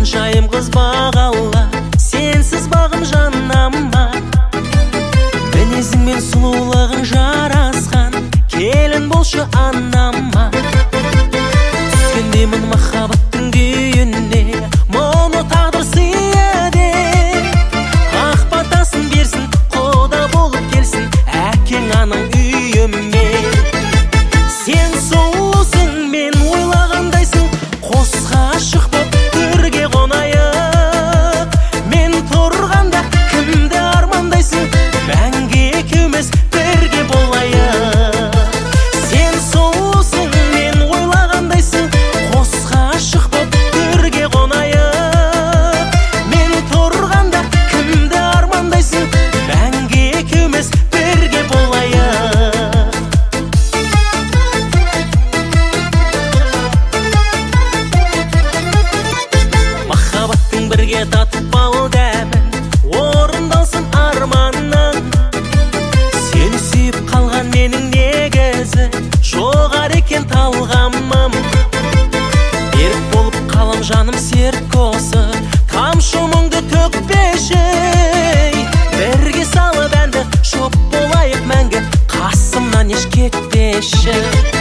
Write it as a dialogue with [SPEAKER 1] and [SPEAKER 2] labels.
[SPEAKER 1] ханшайым қыз бағалла, сенсіз бағым жанама. Мінезің мен сұлулығың жарасқан, келін болшы анама. Түскендемін махаббаттың күйіне, мұны тағдыр сыйады. Ақ батасын берсін, құда болып келсін, әкең анаң үйіме. Сен сұлусың, мен ойлағандайсың, қос ғашық боп бірге қонайық. Мен тұрғанда кімді армандайсың, мәңгі екеуміз бірге болайық. Сен сұлусың, мен ойлағандайсың, қос ғашық боп бірге қонайық. Мен тұрғанда кімді армандайсың, мәңгі екеуміз бірге болайық. Махаббаттың бірге татып ал дәмін, орындалсын арманың. Сені сүйіп қалған менің негізі, жоғар екен талғамым. Берік болып қалам жаным серт қосып, тамшы мұңды төкпеші. Бірге салып әнді, шоп болайық мәңгі, қасымнан еш кетпеші.